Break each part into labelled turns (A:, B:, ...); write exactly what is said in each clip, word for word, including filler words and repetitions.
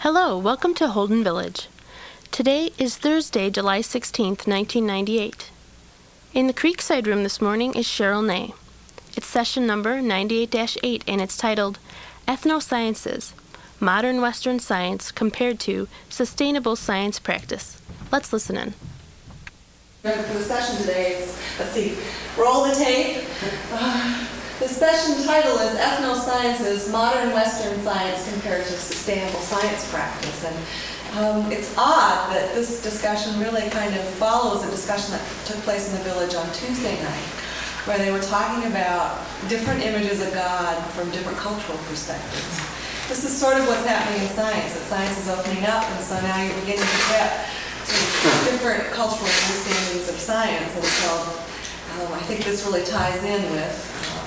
A: Hello, welcome to Holden Village. Today is Thursday, July sixteenth, nineteen ninety-eight. In the Creekside room this morning is Cheryl Ney. It's session number ninety-eight dash eight, and it's titled Ethnosciences, Modern Western Science Compared to Sustainable Science Practice. Let's listen in.
B: For the session today, it's, let's see, roll the tape. Uh, the session title is Ethnosciences, Modern Western Science Compared to Sustainable Science Practice. And um, it's odd that this discussion really kind of follows a discussion that took place in the village on Tuesday night, where they were talking about different images of God from different cultural perspectives. This is sort of what's happening in science, that science is opening up, and so now you're beginning to get different cultural understandings of science, and so um, I think this really ties in with um,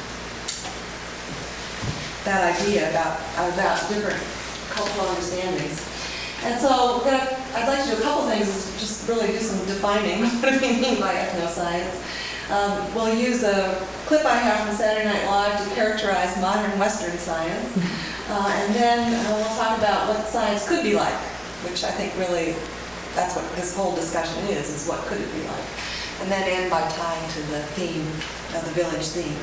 B: that idea about about different cultural understandings. And so we're gonna, I'd like to do a couple things, is just really do some defining what do we mean by ethnoscience. Um, we'll use a clip I have from Saturday Night Live to characterize modern Western science, uh, and then uh, we'll talk about what science could be like, which I think really that's what this whole discussion is, is what could it be like. And then end by tying to the theme, uh, the village theme.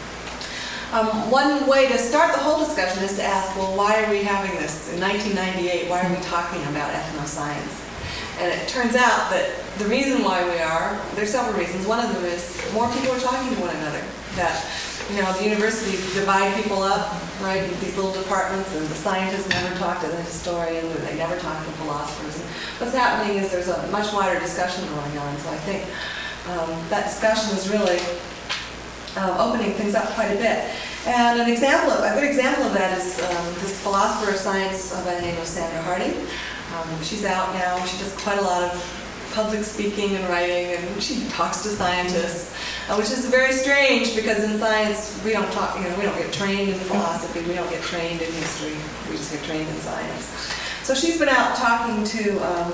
B: Um, one way to start the whole discussion is to ask, well, why are we having this? In nineteen ninety-eight, why are we talking about ethnoscience? And it turns out that the reason why we are, there's several reasons. One of them is more people are talking to one another. That, you know, the universities divide people up, right, into these little departments, and the scientists never talk to the historians, or they never talk to philosophers. And what's happening is there's a much wider discussion going on. So I think um, that discussion is really um, opening things up quite a bit. And an example, of, a good example of that is um, this philosopher of science by the name of Sandra Harding. Um, she's out now. She does quite a lot of public speaking and writing, and she talks to scientists, uh, which is very strange because in science we don't talk. You know, we don't get trained in philosophy. We don't get trained in history. We just get trained in science. So she's been out talking to um,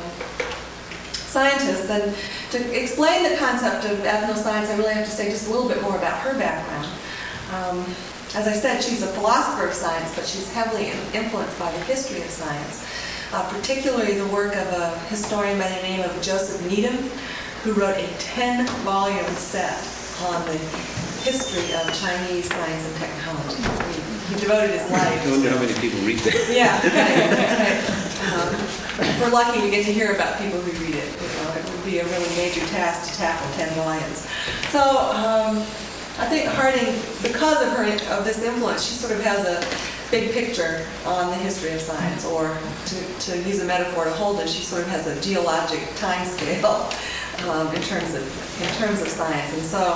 B: scientists, and to explain the concept of ethnoscience, I really have to say just a little bit more about her background. Um, as I said, she's a philosopher of science, but she's heavily influenced by the history of science. Uh, particularly the work of a historian by the name of Joseph Needham, who wrote a ten-volume set on the history of Chinese science and technology. He, he devoted his life.
C: I wonder how many people read that.
B: Yeah, right, right. Um, if we're lucky, we get to hear about people who read it. You know, it would be a really major task to tackle ten volumes. So um, I think Harding, because of her of this influence, she sort of has a big picture on the history of science, or to, to use a metaphor to Holden, she sort of has a geologic time scale um, in terms of in terms of science. And so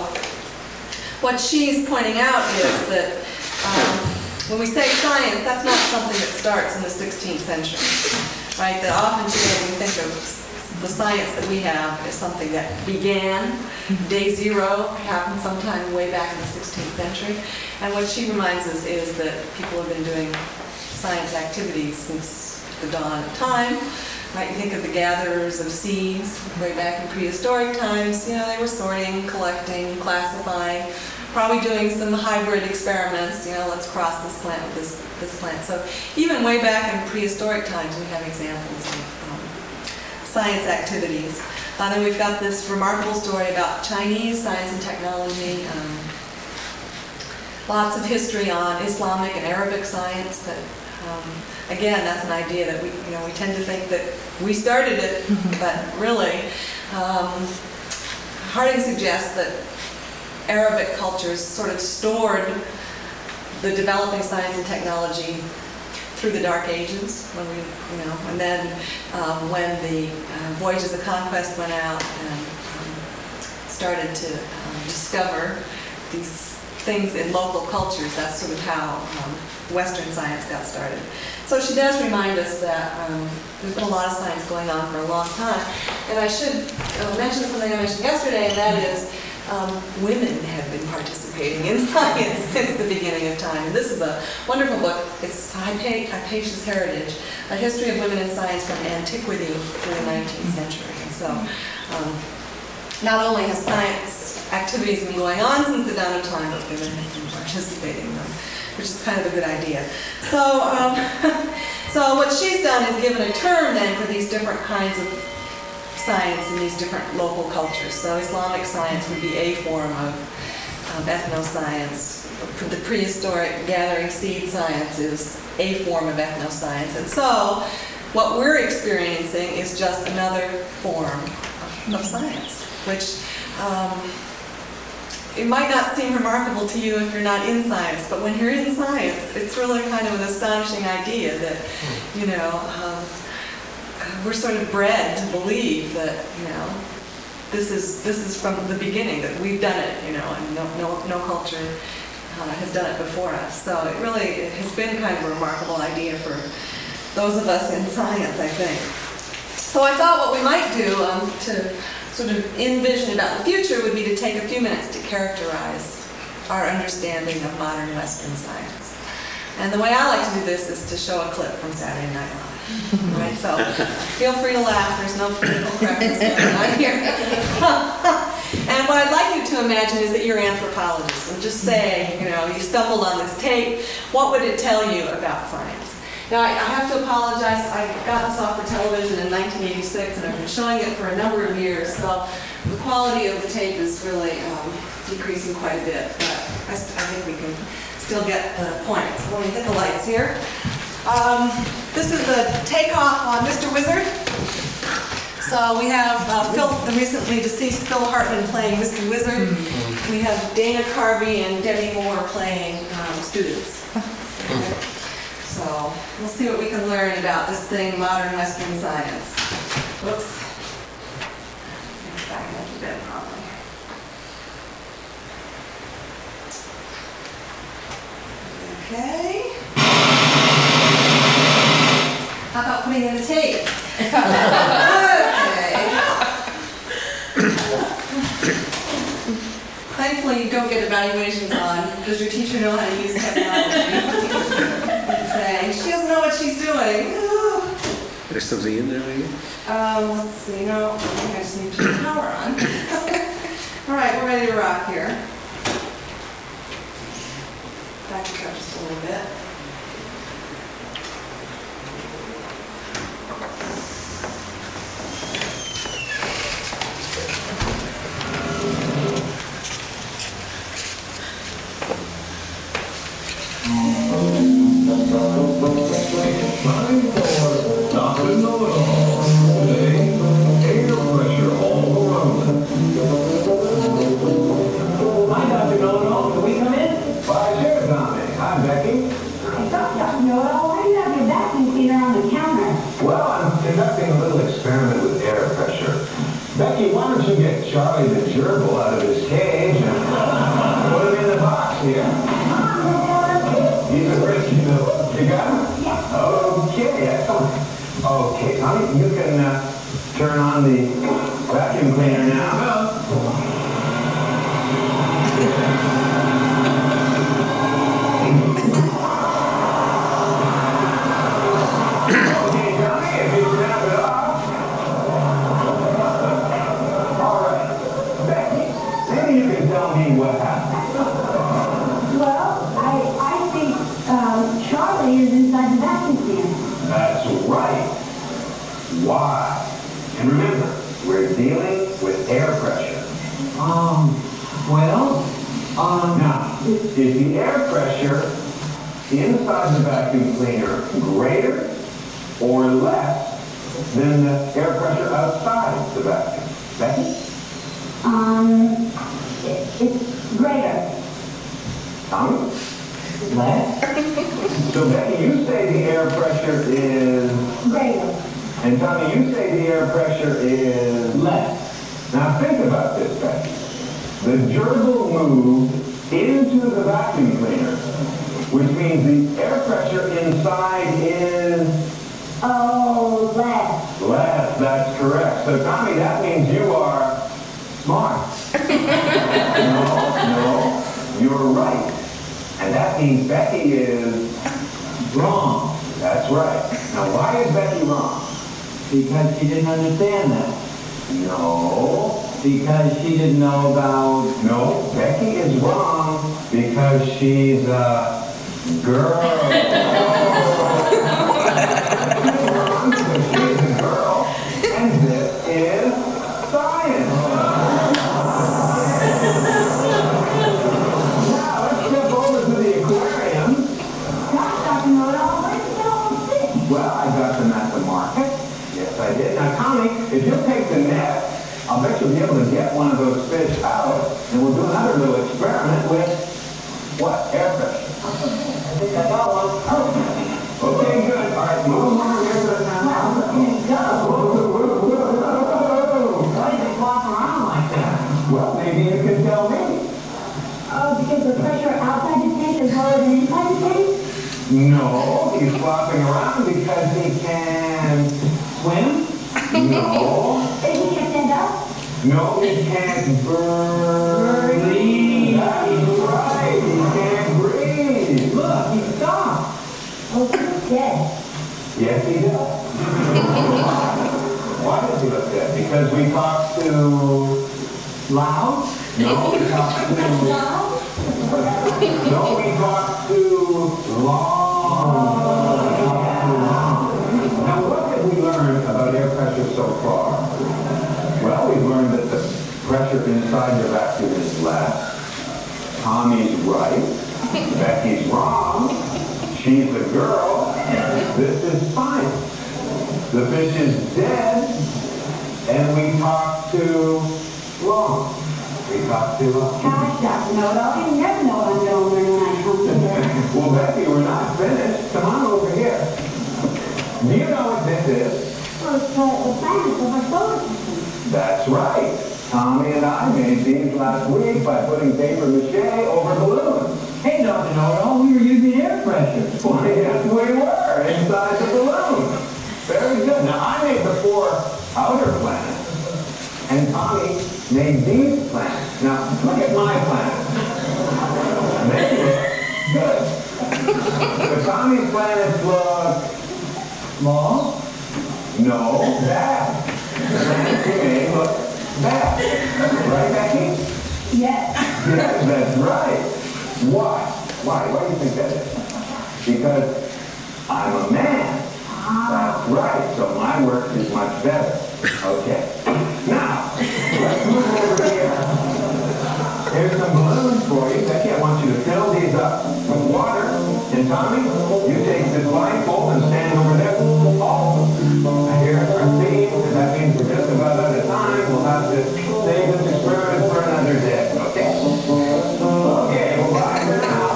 B: what she's pointing out is that um, when we say science, that's not something that starts in the sixteenth century, right? That often today we think of the science that we have is something that began, day zero, happened sometime way back in the sixteenth century. And what she reminds us is that people have been doing science activities since the dawn of time. Right? You think of the gatherers of seeds way back in prehistoric times. You know, they were sorting, collecting, classifying, probably doing some hybrid experiments. You know, let's cross this plant with this, this plant. So even way back in prehistoric times, we have examples of um, science activities. Uh, then we've got this remarkable story about Chinese science and technology. Um, lots of history on Islamic and Arabic science. That, um, again, that's an idea that we, you know, we tend to think that we started it, but really, um, Harding suggests that Arabic cultures sort of stored the developing science and technology through the Dark Ages, when we, you know, and then um, when the uh, voyages of conquest went out and um, started to um, discover these things in local cultures, that's sort of how um, Western science got started. So she does remind us that um, there's been a lot of science going on for a long time. And I should uh, mention something I mentioned yesterday, and that is um, women have been participating in science since the beginning of time. And this is a wonderful book. It's Hypatia's Heritage, A History of Women in Science from Antiquity to the nineteenth century. And so um, not only has science activities been going on since the dawn of time, but women have been participating in them, which is kind of a good idea. So um, So what she's done is given a term then for these different kinds of science in these different local cultures. So Islamic science would be a form of, of ethnoscience. The prehistoric gathering seed science is a form of ethnoscience. And so what we're experiencing is just another form of, of science, which um, it might not seem remarkable to you if you're not in science, but when you're in science, it's really kind of an astonishing idea that, you know, um, we're sort of bred to believe that, you know, this is this is from the beginning, that we've done it, you know, and no no, no culture uh, has done it before us. So it really it has been kind of a remarkable idea for those of us in science, I think. So I thought what we might do um, to sort of envision about the future would be to take a few minutes to characterize our understanding of modern Western science. And the way I like to do this is to show a clip from Saturday Night Live. Right, so feel free to laugh. There's no political correctness going on here. And what I'd like you to imagine is that you're anthropologists, and just say, you know, you stumbled on this tape. What would it tell you about science? Now, I, I have to apologize. I got this off for television in nineteen eighty-six, and I've been showing it for a number of years. So the quality of the tape is really um, decreasing quite a bit, but I, I think we can still get the point. So let me hit the lights here. Um, this is the takeoff on Mister Wizard. So we have uh, Phil, the recently deceased Phil Hartman playing Mister Wizard. We have Dana Carvey and Debbie Moore playing um, students. Okay. So we'll see what we can learn about this thing, modern Western science. Whoops. Back up a bit, probably. Okay. How about putting in the tape? Okay. Thankfully, you don't get evaluations on, does your teacher know how to use technology? Saying, she doesn't know what she's doing.
C: There's something in there, maybe?
B: Um, let's see, no, I think I just need to turn the power on. All right, we're ready to rock here. Back it up just a little bit.
D: Becky, why don't you get Charlie the gerbil out of his cage and put him in the box here? He's a rich, you know. You got him? Yeah. Okay, excellent. Okay, honey, you can uh, turn on the vacuum cleaner now. Okay, Johnny, if you snap it off. You can tell me what happened.
E: Well, I, I think um, Charlie is inside the vacuum cleaner.
D: That's right. Why? And remember, we're dealing with air pressure.
F: Um, well, um...
D: Now, is the air pressure inside the vacuum cleaner greater or less than the air pressure outside the vacuum? Becky?
E: Um, it's greater.
D: Tommy?
F: less?
D: So Becky, you say the air pressure is...
E: Greater.
D: And Tommy, you say the air pressure is...
F: Less.
D: Now think about this, Becky. The gerbil moved into the vacuum cleaner, which means the air pressure inside is...
E: Oh, less.
D: Less, that's correct. So Tommy, that means you are smart. No, no, you're right. And that means Becky is
F: Wrong.
D: That's right. Now why is Becky wrong?
F: Because she didn't understand that.
D: No.
F: Because she didn't know about...
D: No, Becky is wrong because she's a girl. Well, I got them at the market. Yes, I did. Now, Tommy, if you'll take the net, I'll bet you'll be able to get one of those fish out, and we'll do another little experiment with, what, air pressure.
F: I think I got one.
D: Okay, good. All right, move over here to the
F: Where can it go? Why does it walk around like that?
D: Well, maybe you can tell me.
E: Oh, because the pressure outside the tank is lower than inside the tank?
D: No, he's flopping around because he can
F: Swim?
D: No.
E: Is he can stand up?
D: No, he can't burn.
F: Breathe.
D: That's right. He can't breathe.
F: Look, he stopped.
E: Oh, he's dead.
D: Yes, he does. Why does he look dead? Because we talked to...
F: Loud?
D: No, we talked to...
E: Now?
D: No, we talked to Long. Now, what have we learned about air pressure so far? Well, we've learned that the pressure inside the vacuum is less. Tommy's right. Becky's wrong. She's a girl. This is fine. The fish is dead. And we talked to Long. We talked to Long.
E: Gosh, Doctor Know-it-all, you never know what I'm going to learn when I come here.
D: Well, Becky, we're not finished. Come on over here. Do you know what this is?
E: Well, it's uh, the planets of our solar system.
D: That's right. Tommy and I made these last week by putting paper mache over balloons.
F: Hey, Doctor Know-it-all, we were using air pressure.
D: Well, yes, we were inside the balloon. Very good. Now, I made the four outer planets, and Tommy made these planets. Now, look at my planets. They look good. But Tommy's planets look...
F: Small?
D: No, bad. The planets he made look bad. Right, Becky?
E: Yes.
D: Yes, that's right. Why? Why? Why do you think that is? Because I'm a man. That's right. So my work is much better. Okay. Now, let's move over here. Here's some balloons for you. Becky, I want you to fill these up with water. And Tommy, you take this blindfold and stand over there. Oh, here's our theme. And that means we're just about out of time. We'll have to save this experiment for another day. Okay? Okay, well, bye for now.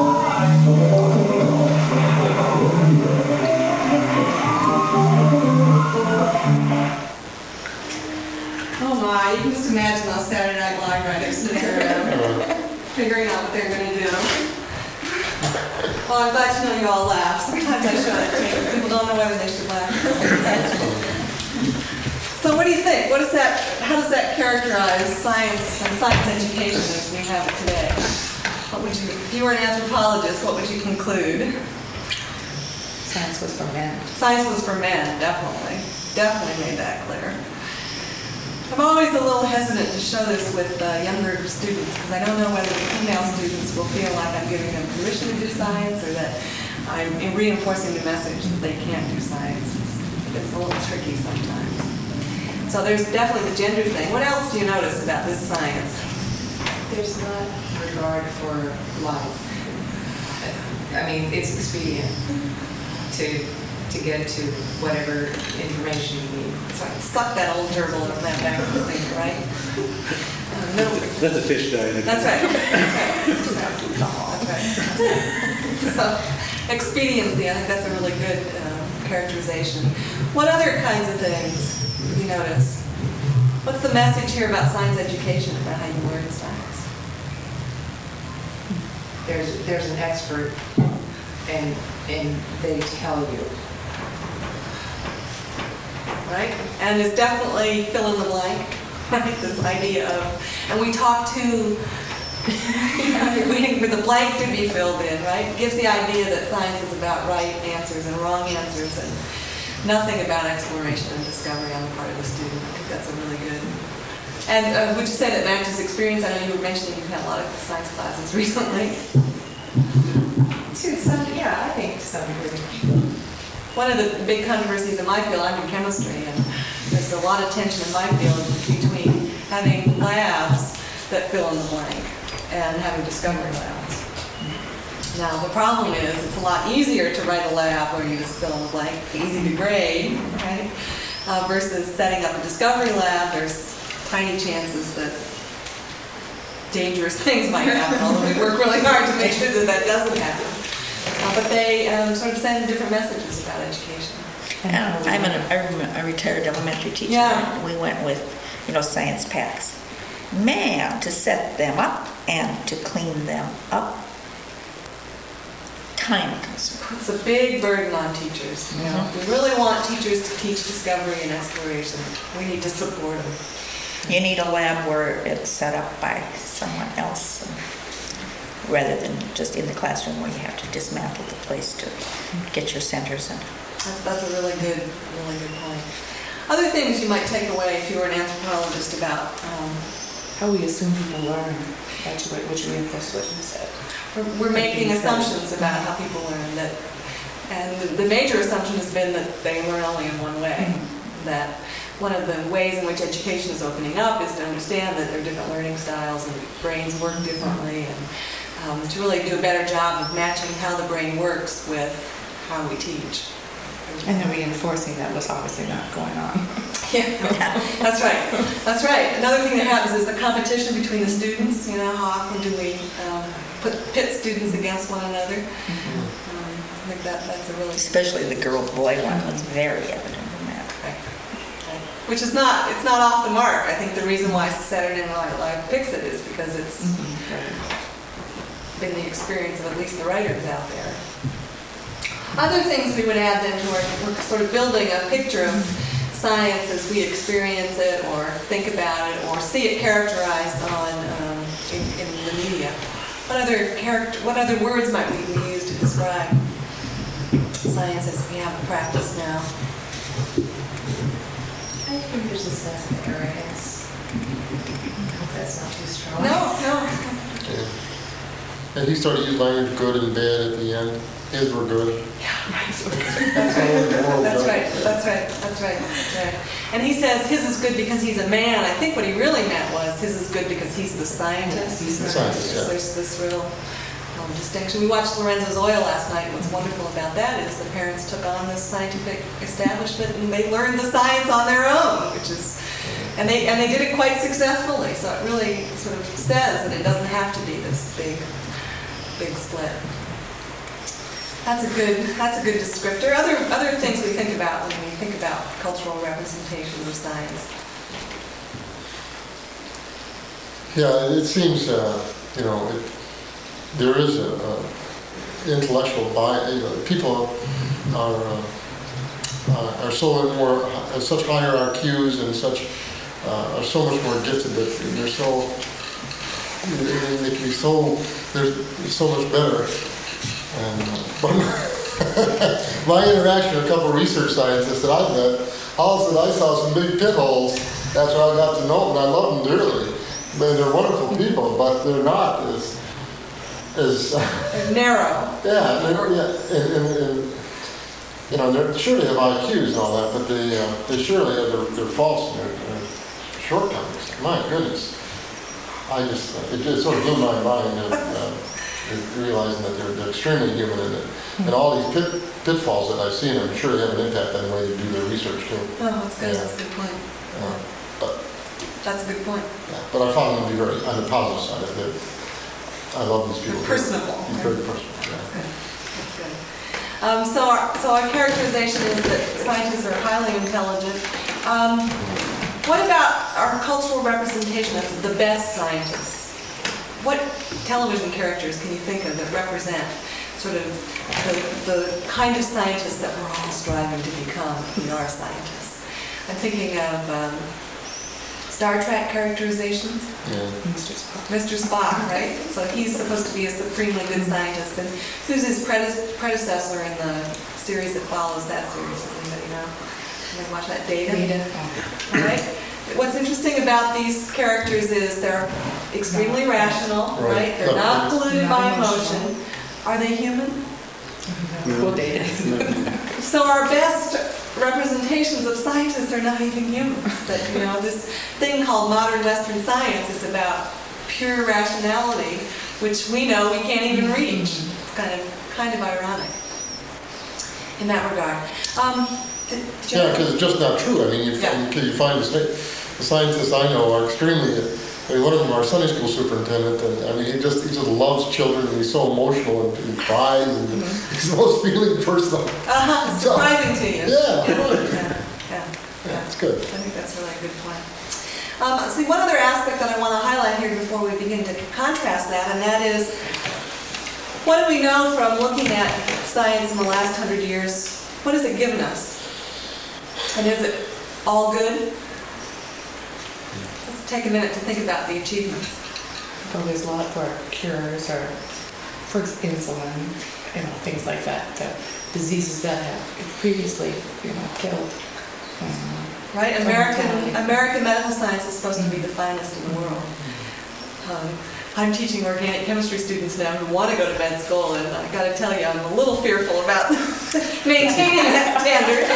B: Oh my, you can just imagine those Saturday Night Live writers sitting around figuring out what they're going to do. Well, I'm glad to know you all laugh. Sometimes I show that too. People don't know whether they should laugh. So what do you think? What is that, how does that characterize science and science education as we have it today? What would you, if you were an anthropologist, what would you conclude?
G: Science was for men.
B: Science was for men, definitely. Definitely made that clear. I'm always a little hesitant to show this with uh, younger students because I don't know whether the female students will feel like I'm giving them permission to do science or that I'm reinforcing the message that they can't do science. It's, it's a little tricky sometimes. So there's definitely the gender thing. What else do you notice about this science?
G: There's not regard for life. I mean, it's expedient to to get to whatever information you need.
B: So I suck that old gerbil and plant back in the thing, right? Uh, no,
C: Let the fish die.
B: that's right. That's right. That's right. That's right. So expediency, I think that's a really good uh, characterization. What other kinds of things do you notice? What's the message here about science education, about how you learn science?
G: There's there's an expert, and and they tell you.
B: Right? And it's definitely fill in the blank, right? This idea of, and we talk to, you know, you're waiting for the blank to be filled in, right? It gives the idea that science is about right answers and wrong answers and nothing about exploration and discovery on the part of the student. I think that's a really good. And uh, would you say that Max's experience, I know you were mentioning you've had a lot of science classes recently.
G: To some, yeah, I think to some degree.
B: One of the big controversies in my field, I'm in chemistry, and there's a lot of tension in my field between having labs that fill in the blank and having discovery labs. Now, the problem is, it's a lot easier to write a lab where you just fill in the blank, easy to grade, right? Uh, versus setting up a discovery lab, there's tiny chances that dangerous things might happen, although we work really hard to make sure that that doesn't happen. Uh, but they um, sort of send different messages about education.
H: Yeah, I'm an, I'm a retired elementary teacher.
B: Yeah.
H: We went with, you know, science packs. Man, to set them up and to clean them up, time consuming.
B: It's a big burden on teachers.
H: Yeah.
B: We really want teachers to teach discovery and exploration. We need to support them.
H: You need a lab where it's set up by someone else, rather than just in the classroom where you have to dismantle the place to get your centers in.
B: That's, that's a really good, really good point. Other things you might take away if you were an anthropologist about um,
G: How we assume people learn, that's what, which reinforces what you said.
B: We're, we're making assumptions about how people learn. That, and the, the major assumption has been that they learn only in one way. Mm-hmm. That one of the ways in which education is opening up is to understand that there are different learning styles and brains work differently, and um, to really do a better job of matching how the brain works with how we teach.
G: And the reinforcing that was obviously not going on.
B: Yeah, that's right. That's right. Another thing that happens is the competition between the students. You know, how often do we um, put pit students against one another? Mm-hmm. um, I think that that's a really
H: Especially the girl-boy one was very evident in that.
B: right. Right. Which is not it's not off the mark. I think the reason why Saturday Night Live picks it is because it's mm-hmm. been the experience of at least the writers out there. Other things we would add then to our we're sort of building a picture of science as we experience it or think about it or see it characterized on um, in, in the media. What other character? What other words might we use to describe science as we have a practice now?
G: I think there's a sense of arrogance. I hope that's not too strong.
B: No, no.
I: Yeah. And he started using language good and bad at the end. His were good.
B: That's right. That's right. That's right. That's right. That's right. And he says his is good because he's a man. I think what he really meant was his is good because he's the scientist.
I: He's the scientist, yeah.
B: There's this real um, distinction. We watched Lorenzo's Oil last night. What's wonderful about that is the parents took on this scientific establishment and they learned the science on their own, which is, and they and they did it quite successfully. So it really sort of says that it doesn't have to be this big, big split. That's a good. That's a good descriptor. Other other things we think about when we think about cultural representation of science.
I: Yeah, it seems uh, you know it, there is a, a intellectual bias. You know, people are uh, uh, are so more have such higher I Qs and such uh, are so much more gifted that they're so they can be so they're so much better. And uh, my interaction with a couple of research scientists that I've met, all of a sudden I saw some big pit holes after I got to know them, and I love them dearly. But they're wonderful people, but they're not as as
B: They're narrow.
I: yeah, they're, yeah, and, and, and you know, they're sure they have I Qs and all that, but they uh, they surely have their, their faults and their, their shortcomings. My goodness, I just uh, it, it sort of blew my mind. And, uh, realizing that they're, they're extremely human and, and all these pit, pitfalls that I've seen, I'm sure they have an impact on the way they do their research too.
B: Oh, that's good.
I: Yeah.
B: That's a good point.
I: Uh, but,
B: That's a good point.
I: yeah, but I found them to be very, on the positive side of it. I love these people.
B: They're personable.
I: They're very personable, yeah.
B: That's good. That's good. Um, so, our, so our characterization is that scientists are highly intelligent. Um, what about our cultural representation of the best scientists? What television characters can you think of that represent sort of the, the kind of scientists that we're all striving to become? We are scientists. I'm thinking of um, Star Trek characterizations.
I: Yeah.
B: Mister Spock. Mister Spock, right? So he's supposed to be a supremely good scientist. And who's his prede- predecessor in the series that follows that series? Does anybody know? Can I watch that? Data?
G: Data.
B: All right. What's interesting about these characters is they're extremely rational, right?
I: Right.
B: They're not polluted by
G: Not
B: emotion. Are they human?
G: Cool data.
B: So our best representations of scientists are not even humans. That, you know, this thing called modern Western science is about pure rationality, which we know we can't even reach. kind of kind of ironic in that regard. Um, did, did you
I: Yeah, because it's just not true. I mean, you,
B: Yeah.
I: you find the, sci- the scientists I know are extremely, I mean, one of them, our Sunday school superintendent, and I mean, he just, he just loves children, and he's so emotional, and he cries, and he's the most feeling person.
B: Uh-huh,
I: So-
B: surprising to you.
I: Yeah,
B: yeah,
I: really.
B: yeah, yeah.
I: Yeah, it's good.
B: I think that's really a good point. Um, see, one other aspect that I want to highlight here before we begin to contrast that, and that is, what do we know from looking at science in the last hundred years? What has it given us? And is it all good? Let's take a minute to think about the achievements.
G: Well, there's a lot for cures or for insulin, you know, things like that. The diseases that have previously, you know, killed. Um,
B: Right? American American medical science is supposed to be the finest in the world. Um, I'm teaching organic chemistry students now who want to go to med school, and I got to tell you, I'm a little fearful about maintaining that standard.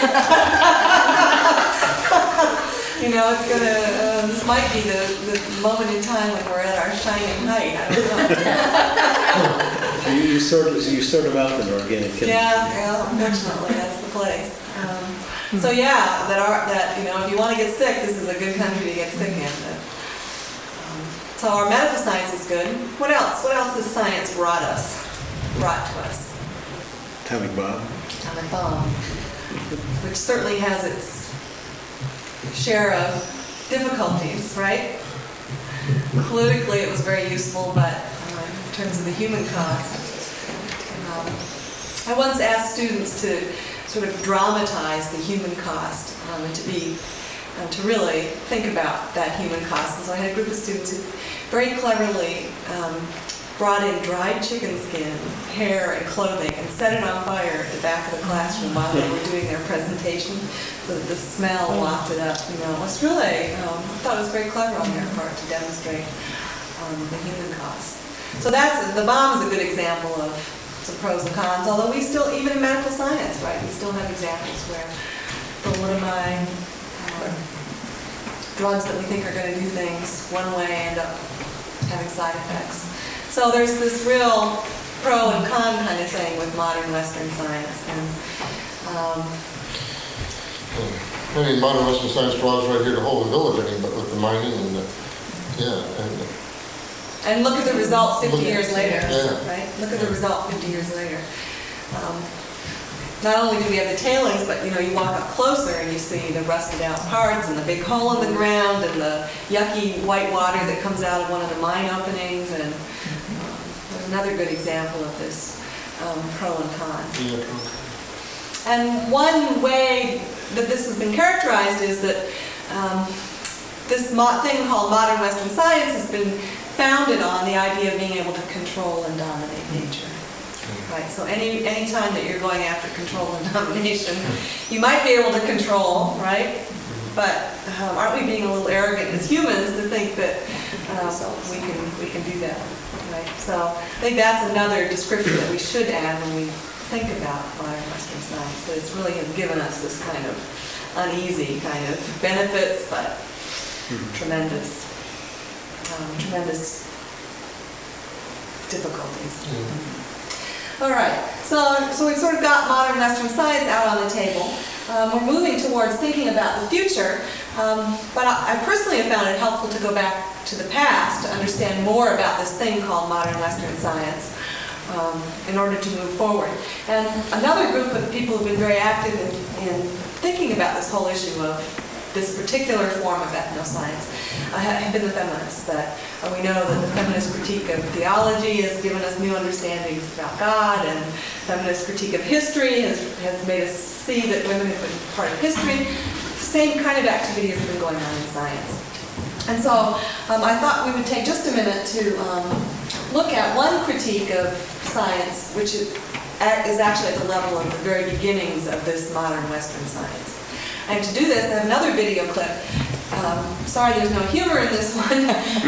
B: You know, it's gonna. Uh, this might be the, the moment in time when we're at our shining height. I don't know.
C: You, you sort of, you sort of out in organic chemistry.
B: Yeah, yeah. Unfortunately, that's the place. Um, So yeah, that are that you know, if you want to get sick, this is a good country to get sick in. Um, so our medical science is good. What else? What else has science brought us? Brought to us?
C: Atomic bomb.
B: Atomic bomb, which certainly has its share of difficulties, right? Politically, it was very useful, but uh, in terms of the human cost, um, I once asked students to sort of dramatize the human cost um, and to be, uh, to really think about that human cost. And so I had a group of students who very cleverly um, brought in dried chicken skin, hair, and clothing and set it on fire at the back of the classroom while they were doing their presentation so that the smell wafted up. You know, it was really, um, I thought it was very clever on their part to demonstrate um, the human cost. So that's, the bomb is a good example of some pros and cons, although we still, even in medical science, right, we still have examples where thalidomide, um, drugs that we think are going to do things one way end up having side effects. So there's this real pro and con kind of thing with modern Western science. And um,
I: I mean, modern Western science draws right here to Holy Village, I mean, but with the mining and the, yeah, and the,
B: And look at the result fifty
I: Look at-
B: years later,
I: yeah.
B: right? Look at the result fifty years later. Um, not only do we have the tailings, but you know, you walk up closer and you see the rusted out parts and the big hole in the ground and the yucky white water that comes out of one of the mine openings. And um, there's another good example of this um, pro and con.
I: yeah,
B: And one way that this has been characterized is that um, this mo- thing called modern Western science has been founded on the idea of being able to control and dominate nature. Right, so any any time that you're going after control and domination, you might be able to control, right? But um, aren't we being a little arrogant as humans to think that uh, we can we can do that, right? So I think that's another description that we should add when we think about modern Western science. That it's really has given us this kind of uneasy kind of benefits, but tremendous, um, tremendous difficulties.
I: yeah.
B: All right, so so we've sort of got modern Western science out on the table. Um, we're moving towards thinking about the future, um, but I, I personally have found it helpful to go back to the past to understand more about this thing called modern Western science um, in order to move forward. And another group of people who've been very active in, in thinking about this whole issue of this particular form of ethnoscience uh, have been the feminists. That uh, we know that the feminist critique of theology has given us new understandings about God, and feminist critique of history has, has made us see that women have been part of history. The same kind of activity has been going on in science. And so um, I thought we would take just a minute to um, look at one critique of science, which is, is actually at the level of the very beginnings of this modern Western science. And to do this, I have another video clip. Um, sorry there's no humor in this one,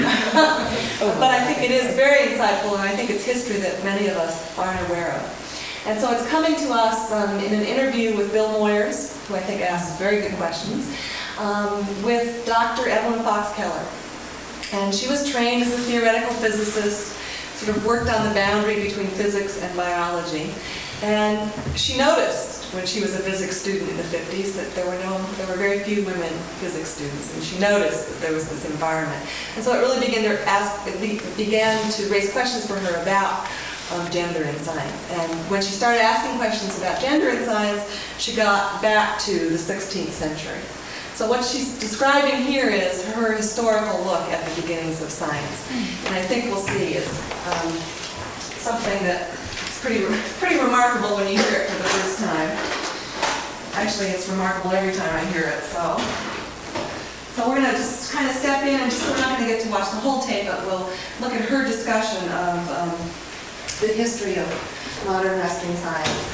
B: but I think it is very insightful, and I think it's history that many of us aren't aware of. And so it's coming to us um, in an interview with Bill Moyers, who I think asks very good questions, um, with Doctor Evelyn Fox Keller. And she was trained as a theoretical physicist sort of worked on the boundary between physics and biology. And she noticed when she was a physics student in the fifties that there were no, there were very few women physics students, and she noticed that there was this environment. And so it really began to ask, it be, began to raise questions for her about um, gender in science. And when she started asking questions about gender in science, she got back to the sixteenth century. So what she's describing here is her historical look at the beginnings of science. And I think we'll see is um, something that is pretty, pretty remarkable when you hear it for the first time. Actually, it's remarkable every time I hear it. So, so we're going to just kind of step in and just, we're not going to get to watch the whole tape, but we'll look at her discussion of um, the history of modern Western science.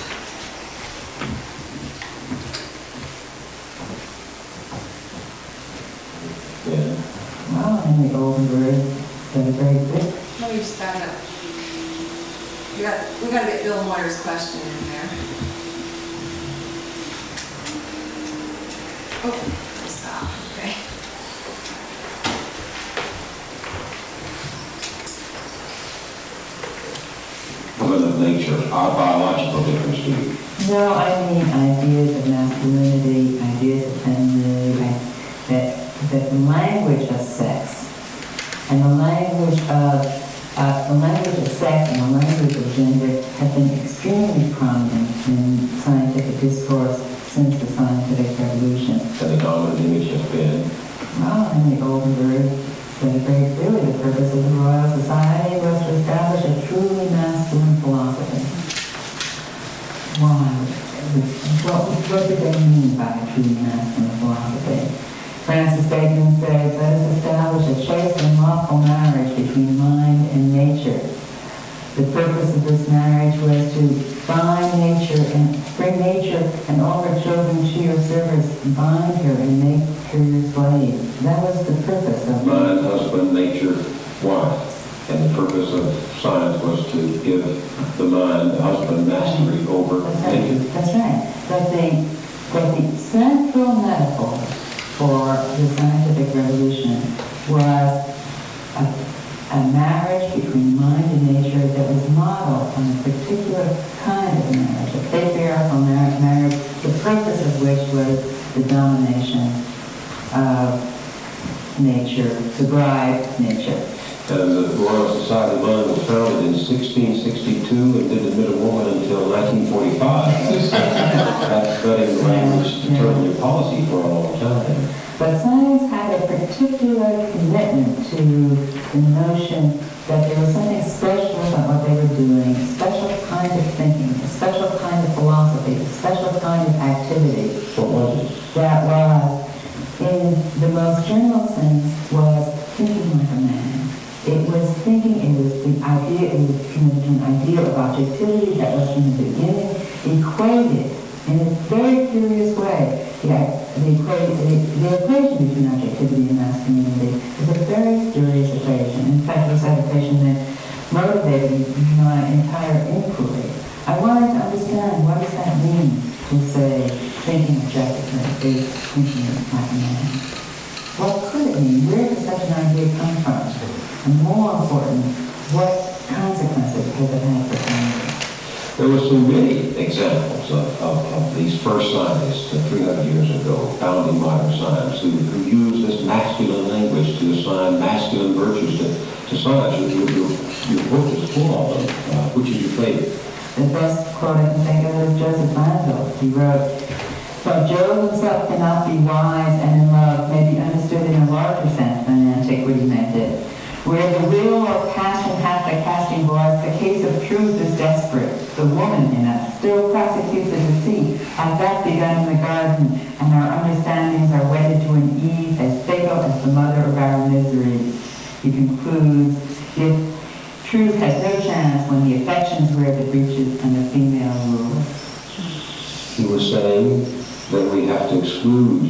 F: Yeah. Well, Henry Oldenburg did a very good.
B: Let me just back up. We got, we got to get Bill Moyer's question in there. Oh, stop. Okay.
J: What of nature, our biological difference to you?
F: No, I mean ideas of masculinity, ideas of femininity, I- that, that the language of sex and the language of uh, the language of sex and the language of gender have been extremely prominent in scientific discourse since the scientific revolution.
J: And the dominant image has been?
F: Well, Henry Oldenburg said very clearly the purpose of the Royal Society was to establish a truly masculine philosophy. Why? What, what did they mean by a truly masculine philosophy? Francis Bacon says, let us establish a chaste and lawful marriage between mind and nature. The purpose of this marriage was to bind nature and bring nature and all her children to your service, bind her and make her your slave. That was the purpose of
J: Mind, husband, nature, wife. And the purpose of science was to give the mind, the husband, mastery over nature.
F: That's right. But the, but the central metaphor for the scientific revolution was a, a marriage between mind and nature that was modeled on a particular kind of marriage, a patriarchal mar- marriage, the purpose of which was the domination of nature, the bride of nature.
J: And the Royal Society of London was founded in sixteen sixty-two and didn't admit a woman until nineteen forty-five. That's studying the language to determine your policy for a long time.
F: But science had a particular commitment to the notion that there was something special about what they were doing, a special kind of thinking, a special kind of philosophy, a special kind of activity.
J: What was it?
F: That was, in the most general sense, was thinking like a man. It was thinking, it was the idea, it was an ideal of objectivity that was from the beginning equated in a very curious way. Yeah, the, equa- the, the equation between objectivity and masculinity is a very curious equation. In fact, it was that equation that motivated my entire inquiry. I wanted to understand what does that mean to say thinking objectively is thinking like a man. What could it mean? Where does such an idea come from? And more important, what consequences has it had for science?
J: There were so many examples of, of, of these first scientists uh, three hundred years ago, founding modern science, who, who used this masculine language to assign masculine virtues to, to science. Your, your, your book is full of them. Uh, which is your favorite?
F: The best quote I can think of is Joseph Manville. He wrote, "But Jove himself cannot be wise and in love may be understood in a larger sense than antiquity meant it. Where the will or passion hath a casting voice, the case of truth is desperate. The woman in us still prosecutes the deceit, as that begun in the garden, and our understandings are wedded to an Eve as fatal as the mother of our misery." He concludes, "If truth has no chance when the affections wear the breeches and the female rules."
J: He was saying that we have to exclude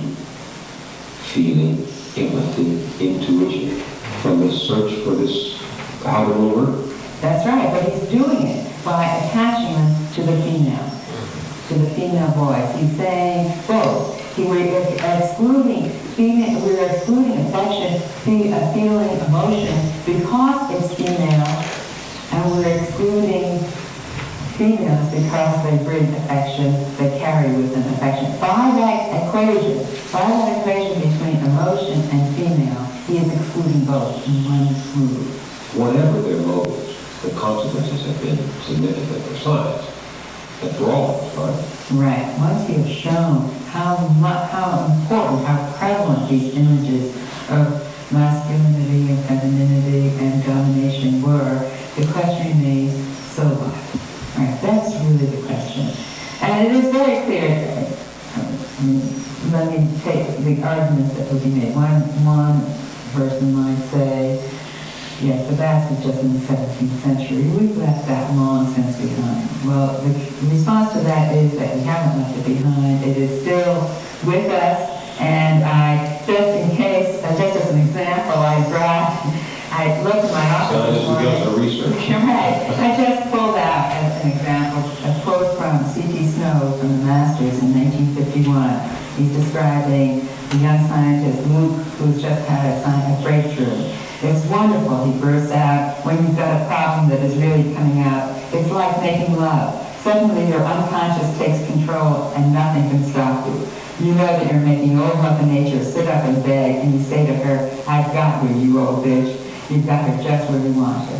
J: feeling, empathy, intuition from this search for this outer world.
F: That's right, but he's doing it by attaching them to the female, to the female voice. He's saying both. He, we're excluding female, we're excluding affection, fe- uh, feeling, emotion, because it's female, And we're excluding females because they bring affection, they carry with them affection. By that equation, by that equation between emotion and female, he is excluding both in one move.
J: Whatever their motives, the consequences have been significant for science. And for all of us, right?
F: Right. Once you have shown how much, how important, how prevalent these images of masculinity and femininity and domination were, the question remains, so what? Right. That's really the question. And it is very clear. I mean, let me take the arguments that would be made. One, one person might say, yes, but that's just in the seventeenth century. We've left that long since behind. Well, the response to that is that we haven't left it behind. It is still with us. And I, just in case, uh, just as an example, I brought, I looked at my office this morning.
J: Research.
F: Right. I just pulled out, as an example, a quote from C T Snow from the Masters in nineteen fifty-one. He's describing the young scientist Luke, who's just had a, science, a breakthrough. It's wonderful, he bursts out, when you've got a problem that is really coming out. It's like making love. Suddenly your unconscious takes control and nothing can stop you. You know that you're making old Mother Nature sit up and beg, and you say to her, I've got her, you old bitch. You've got her just where you want her.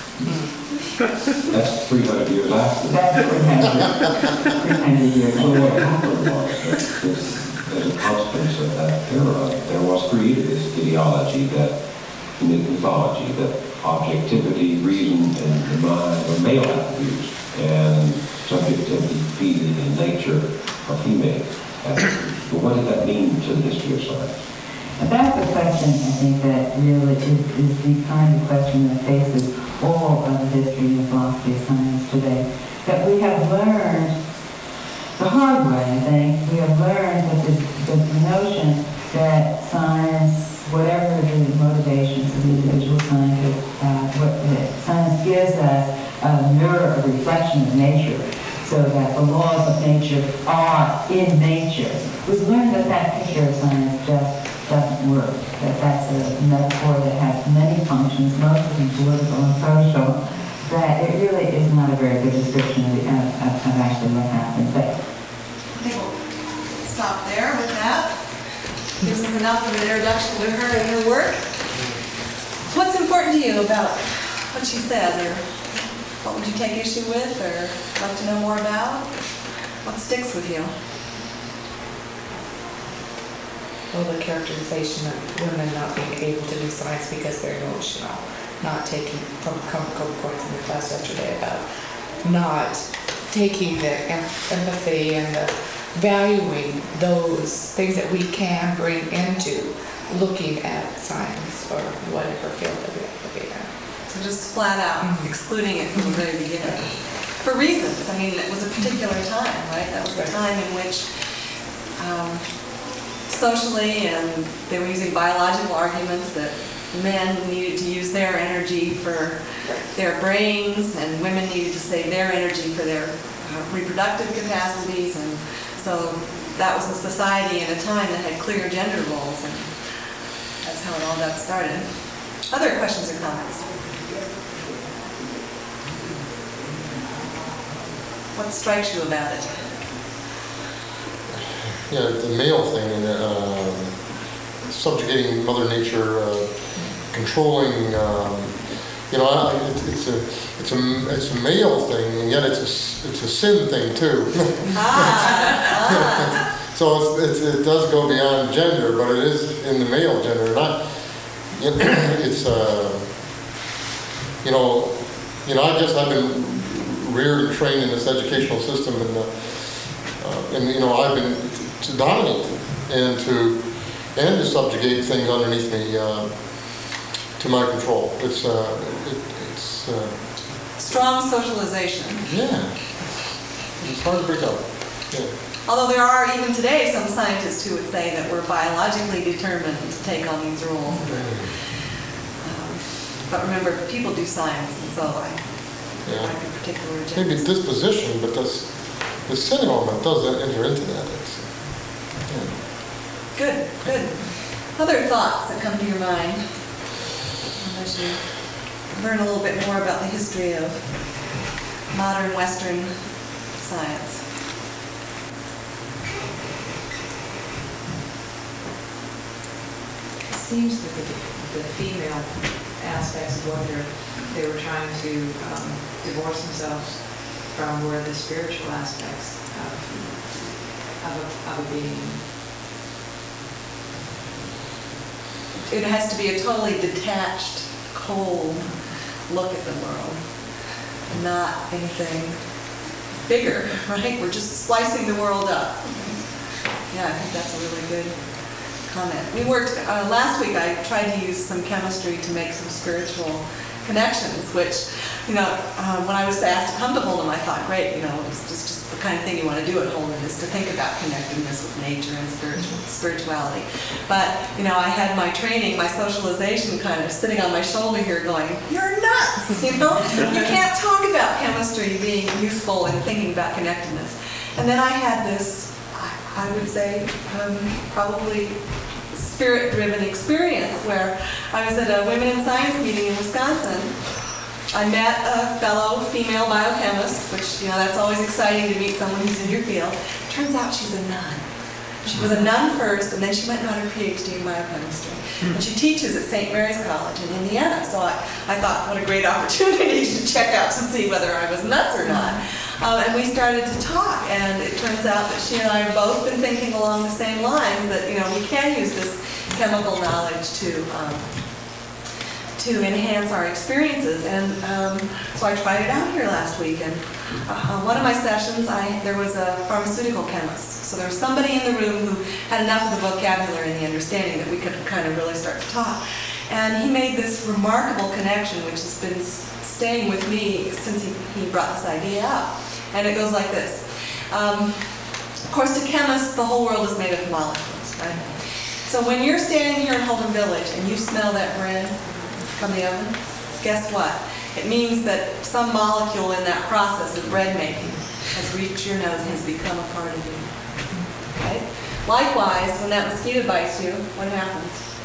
J: That's three hundred years after.
F: That's three hundred. three hundred years
J: So
F: later.
J: what happened was that this, as a consequence of that era, there was created this ideology that in the mythology that objectivity, reason, and the mind are male attributes, and subjectivity, feeling, and nature are female attributes. But what did that mean to the history of science?
F: And that's the question, I think, that really is, is the kind of question that faces all of the history and philosophy of science today. That we have learned the hard way, I think, we have learned that the, the notion that science, whatever the motivations of the individual scientist, uh, what that science gives us a mirror, a reflection of nature, so that the laws of nature are in nature. We've learned that that picture of science just doesn't work, that that's a metaphor that has many functions, most of them political and social, that it really is not a very good description of, of, of actually what happens. But
B: I think we'll stop there with that. Gives us enough of an introduction to her and her work. What's important to you about what she said, or what would you take issue with, or like to know more about? What sticks with you?
G: Well, the characterization of women not being able to do science because they're emotional, not taking, from a couple of points in the class yesterday about not taking the em- empathy and the valuing those things that we can bring into looking at science or whatever field that we have to be in.
B: So just flat out
G: Mhm.
B: excluding it from the very beginning. For reasons. I mean, it was a particular time, right? That was a
G: Right.
B: time in which um, socially, and they were using biological arguments that men needed to use their energy for their brains, and women needed to save their energy for their uh, reproductive capacities. And so that was a society in a time that had clear gender roles, and that's how it all got started. Other questions or comments? What strikes you about it?
I: Yeah, the male thing, um, subjugating Mother Nature, uh, controlling, um, you know, I, it, it's a it's a it's a male thing, and yet it's a s- it's a sin thing too.
B: Ah, ah.
I: So it's, it's, it does go beyond gender, but it is in the male gender. And I, it's uh, you know, you know, I guess I've been reared and trained in this educational system, and uh, uh, and you know, I've been to dominate and to and to subjugate things underneath me uh, to my control. It's uh, it, it's uh,
B: Strong socialization.
I: yeah, it's hard to break up. Yeah.
B: Although there are even today some scientists who would say that we're biologically determined to take on these rules. Um, but remember, people do science, and so I
I: Yeah.
B: like a particular
I: Maybe
B: agenda.
I: disposition, but this the sin element does enter into that. It's, yeah.
B: Good, good. Other thoughts that come to your mind? Unless you learn a little bit more about the history of modern Western science.
K: It seems that the, the female aspects of what they're, they were trying to um, divorce themselves from were the spiritual aspects of, of, a, of a being.
B: It has to be a totally detached, cold look at the world, not anything bigger, right? We're just slicing the world up. Yeah, I think that's a really good comment. We worked, uh, last week I tried to use some chemistry to make some spiritual connections, which, you know, uh, when I was asked to come to Holden, I thought, great, you know, it's just, just the kind of thing you want to do at Holden is to think about connectedness with nature and spiritual, spirituality. But, you know, I had my training, my socialization kind of sitting on my shoulder here going, you're nuts, you know? You can't talk about chemistry being useful in thinking about connectedness. And then I had this, I, I would say, um, probably spirit-driven experience where I was at a Women in Science meeting in Wisconsin. I met a fellow female biochemist, which, you know, that's always exciting to meet someone who's in your field. Turns out she's a nun. She was a nun first, and then she went and got her P H D in biochemistry. And she teaches at Saint Mary's College in Indiana. So I, I thought, what a great opportunity to check out to see whether I was nuts or not. Um, and we started to talk, and it turns out that she and I have both been thinking along the same lines, that, you know, we can use this chemical knowledge to um, to enhance our experiences. And um, so I tried it out here last week. And uh, one of my sessions, I there was a pharmaceutical chemist. So there was somebody in the room who had enough of the vocabulary and the understanding that we could kind of really start to talk. And he made this remarkable connection, which has been staying with me since he, he brought this idea up. And it goes like this. Um, of course, to chemists, the whole world is made of molecules, right? So when you're standing here in Holden Village and you smell that bread from the oven, guess what? It means that some molecule in that process of bread making has reached your nose and has become a part of you. Okay? Likewise, when that mosquito bites you, what happens?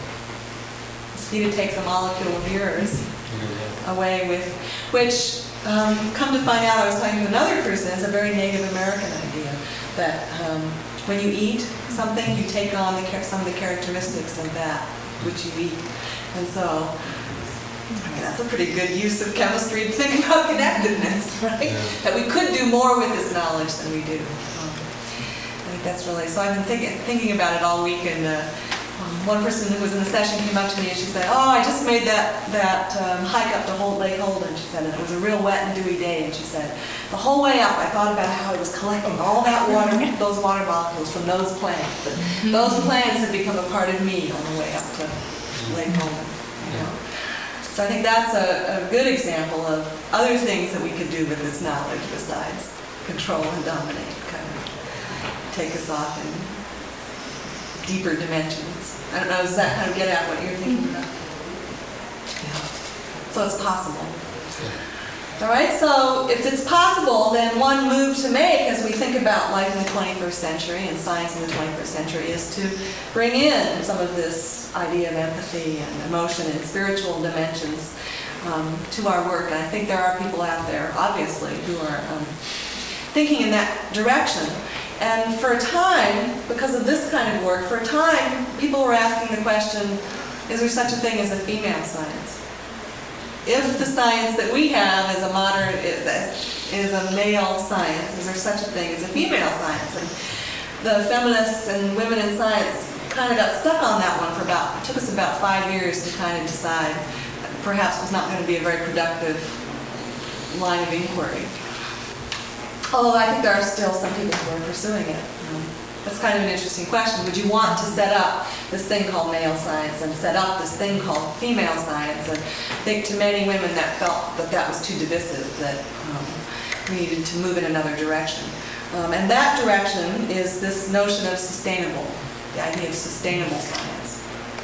B: The mosquito takes a molecule of yours away with, which, um, come to find out, I was talking to another person, it's a very Native American idea, that um, when you eat something, you take on the, some of the characteristics of that which you eat. And so, I mean, that's a pretty good use of chemistry to think about connectedness, right? Yeah. That we could do more with this knowledge than we do. Um, I think that's really, so I've been thinking, thinking about it all week, and uh, um, one person who was in the session came up to me and she said, oh, I just made that, that um, hike up to Holt Lake Holden, she said, and it was a real wet and dewy day, and she said, the whole way up I thought about how I was collecting all that water, those water molecules from those plants. But those plants had become a part of me on the way up to Lake Holden. You know? So I think that's a, a good example of other things that we could do with this knowledge besides control and dominate, kind of take us off in deeper dimensions. I don't know, does that kind of get at what you're thinking about? Yeah. So it's possible. All right, so if it's possible, then one move to make as we think about life in the twenty-first century and science in the twenty-first century is to bring in some of this idea of empathy and emotion and spiritual dimensions um, to our work. And I think there are people out there, obviously, who are um, thinking in that direction. And for a time, because of this kind of work, for a time, people were asking the question, is there such a thing as a female science? If the science that we have is a modern, is a male science, is there such a thing as a female science? And the feminists and women in science kind of got stuck on that one for about, it took us about five years to kind of decide. Perhaps it was not going to be a very productive line of inquiry. Although I think there are still some people who are pursuing it. Um, that's kind of an interesting question. Would you want to set up this thing called male science and set up this thing called female science? And I think to many women that felt that that was too divisive, that um, we needed to move in another direction. Um, and that direction is this notion of sustainable, the idea of sustainable science.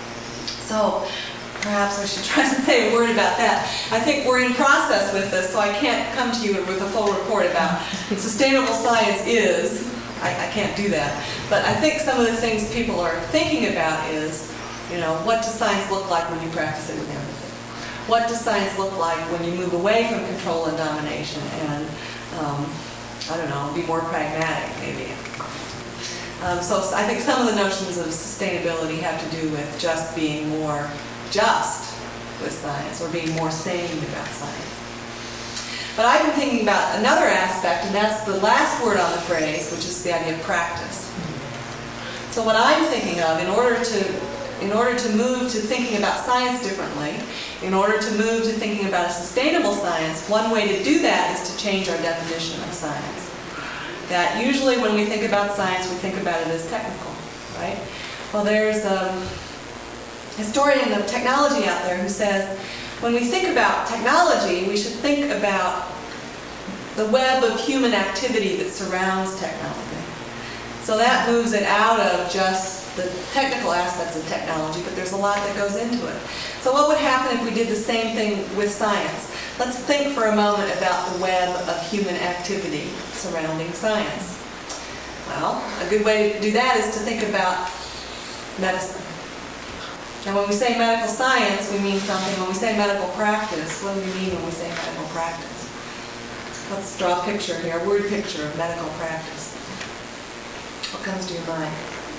B: So perhaps I should try to say a word about that. I think we're in process with this, so I can't come to you with a full report about sustainable science is. I, I can't do that. But I think some of the things people are thinking about is, you know, what does science look like when you practice it with empathy? what does science look like when you move away from control and domination and, um, I don't know, be more pragmatic maybe. Um, so I think some of the notions of sustainability have to do with just being more just with science or being more sane about science. But I've been thinking about another aspect, and that's the last word on the phrase, which is the idea of practice. So what I'm thinking of, in order to in order to move to thinking about science differently, in order to move to thinking about a sustainable science, one way to do that is to change our definition of science. That usually when we think about science, we think about it as technical, right? Well, there's a historian of technology out there who says, when we think about technology, we should think about the web of human activity that surrounds technology. So that moves it out of just the technical aspects of technology, but there's a lot that goes into it. So what would happen if we did the same thing with science? Let's think for a moment about the web of human activity surrounding science. Well, a good way to do that is to think about medicine. Now, when we say medical science, we mean something. When we say medical practice, what do we mean when we say medical practice? Let's draw a picture here, a word picture of medical practice. What comes to your mind?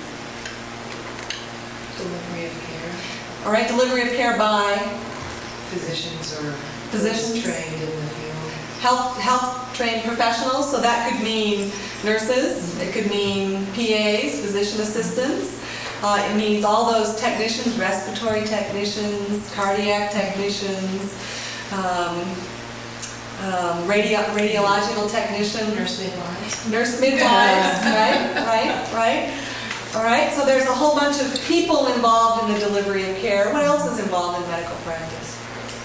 K: Delivery of care.
B: All right, delivery of care by
K: Physicians or
B: physicians
K: trained in the field.
B: Health, health trained professionals, so that could mean nurses, it could mean P As, physician assistants. Uh, it means all those technicians, respiratory technicians, cardiac technicians, um, um, radio, radiological technicians.
K: Nurse midwives.
B: Nurse midwives, right, right, right. All right, so there's a whole bunch of people involved in the delivery of care. What else is involved in medical practice?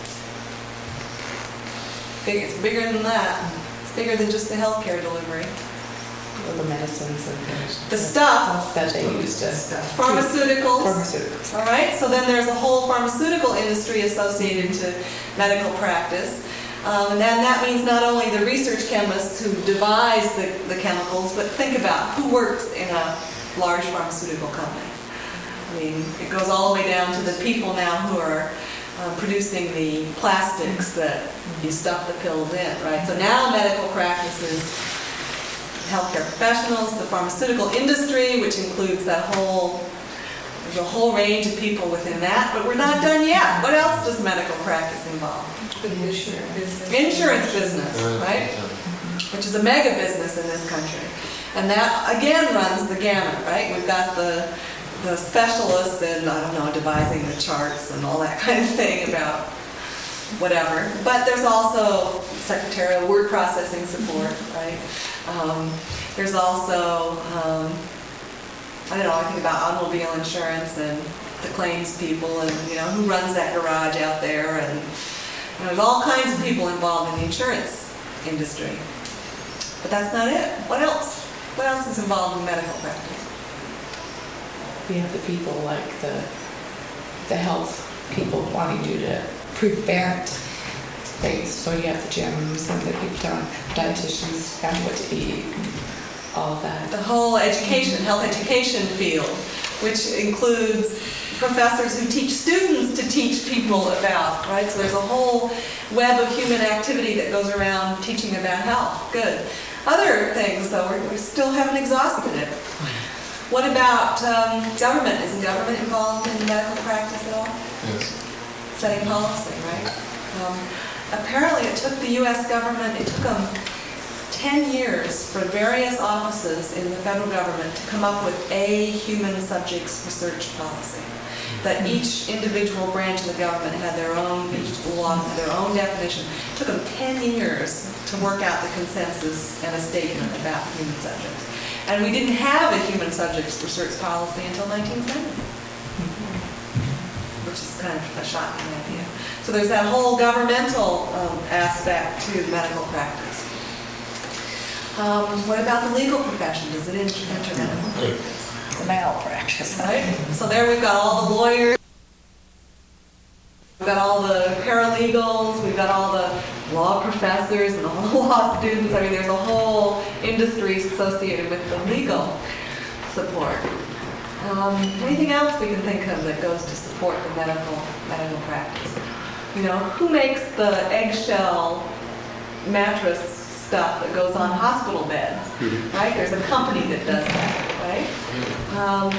B: Big, it's bigger than that. It's bigger than just the healthcare delivery.
G: Well, the medicines and things.
B: The stuff.
G: That they use to stuff.
B: Pharmaceuticals.
G: Pharmaceuticals.
B: All right, so then there's a whole pharmaceutical industry associated to medical practice. Um, and then that means not only the research chemists who devise the, the chemicals, but think about who works in a large pharmaceutical company. I mean, it goes all the way down to the people now who are uh, producing the plastics that you stuff the pills in, right? So now medical practice is healthcare professionals, the pharmaceutical industry, which includes that whole, there's a whole range of people within that, but we're not done yet. What else does medical practice involve?
K: The insurance business.
B: Insurance business, right? Which is a mega business in this country. And that, again, runs the gamut, right? We've got the, the specialists in, I don't know, devising the charts and all that kind of thing about whatever. But there's also secretarial word processing support, right? Um, there's also, um, I don't know, I think about automobile insurance and the claims people and, you know, who runs that garage out there. And you know, there's all kinds of people involved in the insurance industry. But that's not it. What else? What else is involved in medical practice?
G: We have the people like the the health people wanting you to prevent things. So you have the gyms and the people telling dietitians telling what to eat, and all of that.
B: The whole education, health education field, which includes professors who teach students to teach people about, right? So there's a whole web of human activity that goes around teaching about health. Good. Other things, though, we still haven't exhausted it. What about um, government? Isn't government involved in medical practice at all?
I: Yes.
B: Setting policy, right? Um, apparently it took the U S government, it took them ten years for various offices in the federal government to come up with a human subjects research policy. That each individual branch of the government had their own, each law had their own definition. It took them ten years to work out the consensus and a statement about human subjects. And we didn't have a human subjects research policy until nineteen seventy, which is kind of a shocking idea. So there's that whole governmental um, aspect to medical practice. Um, what about the legal profession? Does it enter medical practice?
H: The malpractice.
B: Right? So there we've got all the lawyers, we've got all the paralegals, we've got all the law professors and all the law students. I mean, there's a whole industry associated with the legal support. Um, anything else we can think of that goes to support the medical medical practice? You know, who makes the eggshell mattress stuff that goes on hospital beds, right? There's a company that does that, right? Um,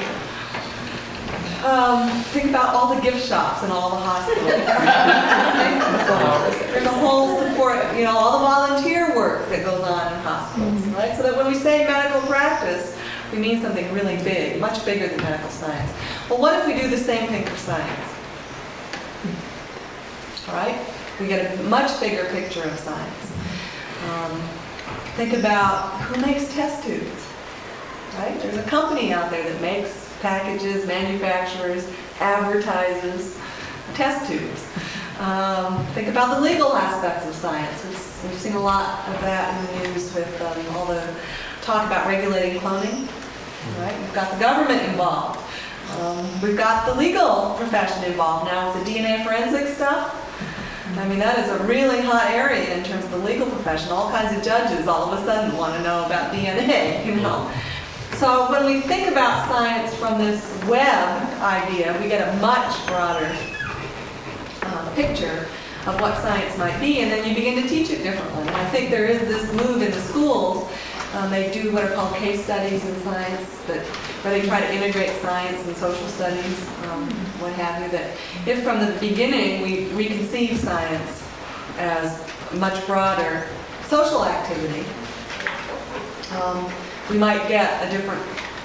B: um, think about all the gift shops in all the hospitals. There's a whole support, you know, all the volunteer work that goes on in hospitals, right? So that when we say medical practice, we mean something really big, much bigger than medical science. Well, what if we do the same thing for science? All right? We get a much bigger picture of science. Um, think about who makes test tubes, right? There's a company out there that makes packages, manufactures, advertises test tubes. Um, think about the legal aspects of science. It's, we've seen a lot of that in the news with um, all the talk about regulating cloning, right? We've got the government involved. Um, we've got the legal profession involved now with the D N A forensic stuff. I mean, that is a really hot area in terms of the legal profession. All kinds of judges all of a sudden want to know about D N A, you know. So when we think about science from this web idea, we get a much broader uh, picture of what science might be, and then you begin to teach it differently. And I think there is this move in the schools. Um, they do what are called case studies in science, that, where they try to integrate science and social studies, um, what have you, that if from the beginning we reconceive science as much broader social activity, um, we might get a different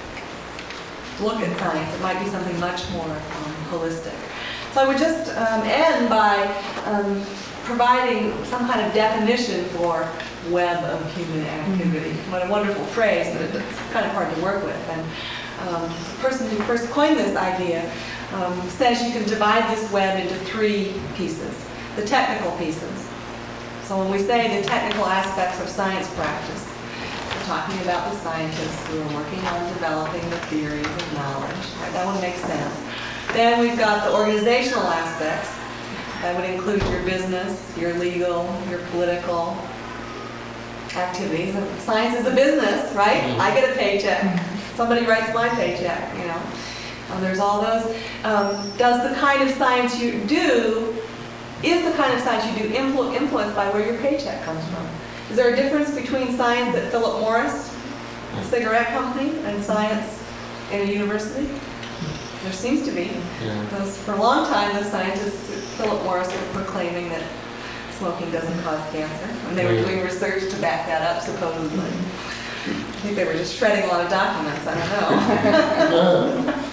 B: look at science. It might be something much more um, holistic. So I would just um, end by um, providing some kind of definition for web of human activity. What a wonderful phrase, but it's kind of hard to work with. And um, the person who first coined this idea um, says you can divide this web into three pieces. The technical pieces. So when we say the technical aspects of science practice, we're talking about the scientists who are working on developing the theories of knowledge. Right? That one makes sense. Then we've got the organizational aspects. That would include your business, your legal, your political activities. And science is a business, right? Mm-hmm. I get a paycheck. Somebody writes my paycheck, you know. Um, there's all those. Um, does the kind of science you do, is the kind of science you do influ- influenced by where your paycheck comes from? Is there a difference between science at Philip Morris, a cigarette company, and science in a university? There seems to be.
I: Yeah.
B: Because for a long time, the scientists at Philip Morris were proclaiming that smoking doesn't cause cancer, and they were doing research to back that up, supposedly. I think they were just shredding a lot of documents, I don't know.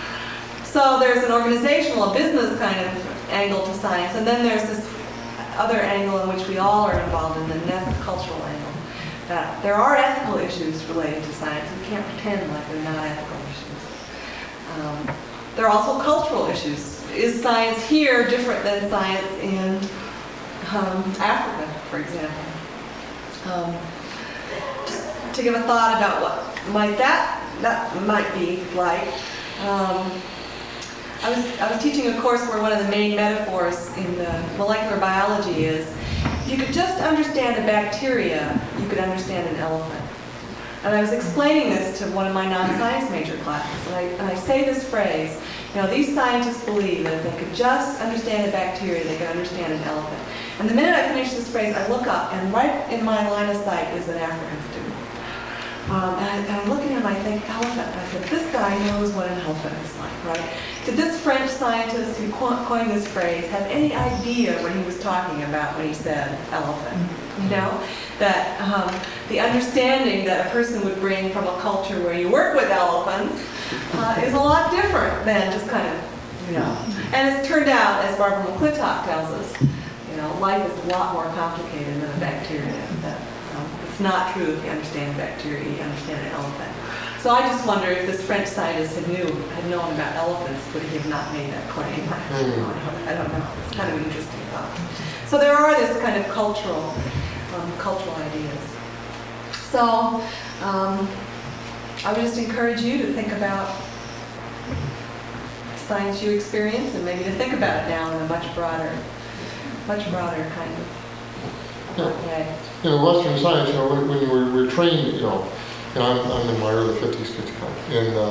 B: So there's an organizational, a business kind of angle to science, and then there's this other angle in which we all are involved in, the cultural angle. That there are ethical issues related to science. We can't pretend like they're not ethical issues. Um, there are also cultural issues. Is science here different than science in um, Africa, for example? Um, just to give a thought about what might that that might be like. Um, I was I was teaching a course where one of the main metaphors in the molecular biology is, if you could just understand a bacteria, you could understand an elephant. And I was explaining this to one of my non-science major classes, and I, and I say this phrase, you know, these scientists believe that if they could just understand a bacteria, they could understand an elephant. And the minute I finish this phrase, I look up, and right in my line of sight is an African student. Um, and, I, and I look at him, I think, elephant. I said, this guy knows what an elephant is like, right? Did this French scientist who coined this phrase have any idea what he was talking about when he said elephant? You know? That um, the understanding that a person would bring from a culture where you work with elephants uh, is a lot different than just kind of, you know. And it's turned out, as Barbara McClintock tells us, you know, life is a lot more complicated than a bacteria. That, um, it's not true if you understand a bacteria, you understand an elephant. So I just wonder if this French scientist had knew had known about elephants, would he have not made that claim? I don't know. It's kind of an interesting thought. So there are this kind of cultural, um, cultural ideas. So um, I would just encourage you to think about science you experience, and maybe to think about it now in a much broader, much broader kind of way.
I: You know, Western science, you know, when, when we're, we're trained, you know, you know I'm, I'm in my early fifties, and uh,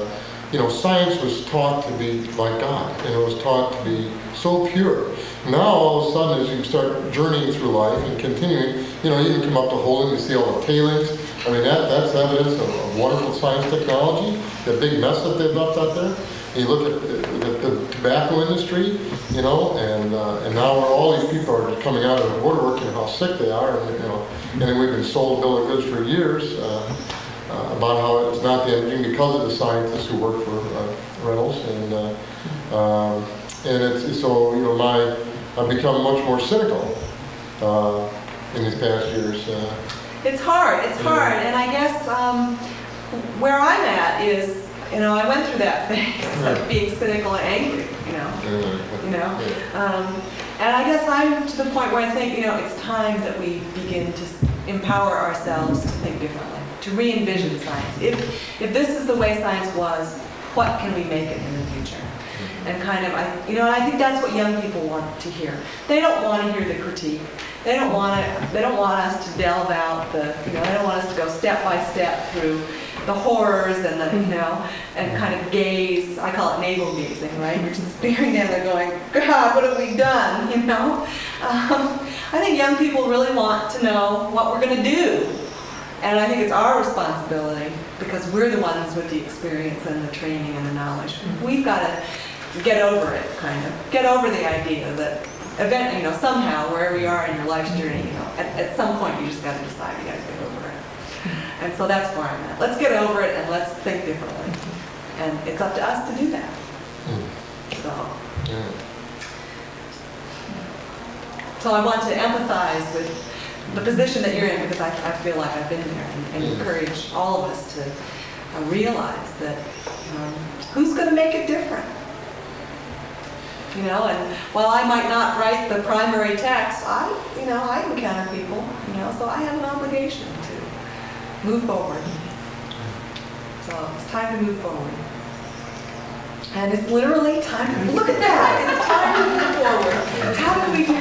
I: you know, science was taught to be like God, and it was taught to be so pure. Now, all of a sudden, as you start journeying through life and continuing, you know, you can come up to Holden, you see all the tailings. I mean, that, that's evidence of, of wonderful science technology, the big mess that they've left out there. And you look at the, the, the tobacco industry, you know, and uh, and now all these people are coming out of the woodwork and how sick they are, and, you know, and then we've been sold a bill of goods for years uh, uh, about how it's not the ending because of the scientists who work for uh, Reynolds, and uh, um, and it's so you know my I've become much more cynical uh, in these past years. Uh,
B: It's hard, it's
I: Yeah.
B: hard, and I guess um, where I'm at is, you know, I went through that phase
I: Right.
B: of being cynical and angry, you know,
I: uh,
B: you know.
I: yeah.
B: Um, and I guess I'm to the point where I think, you know, it's time that we begin to empower ourselves to think differently, to re-envision science. If, if this is the way science was, what can we make it in the future? And kind of, I, you know, and I think that's what young people want to hear. They don't want to hear the critique. They don't want to. They don't want us to delve out the. You know, they don't want us to go step by step through the horrors and the, you know, and kind of gaze. I call it navel gazing, right? You're just staring down there, going, God, what have we done? You know. Um, I think young people really want to know what we're going to do, and I think it's our responsibility because we're the ones with the experience and the training and the knowledge. We've got to get over it, kind of. Get over the idea that, event, you know, somehow, wherever you are in your life's journey, you know, at, at some point you just got to decide you got to get over it. And so that's where I'm at. Let's get over it and let's think differently. And it's up to us to do that. So,
I: Yeah.
B: so I want to empathize with the position that you're in because I, I feel like I've been there and, and encourage all of us to uh, realize that um, who's going to make it different? You know, and while I might not write the primary text, I, you know, I encounter people, you know, so I have an obligation to move forward. So it's time to move forward. And it's literally time to, look at that, it's time to move forward. How do we do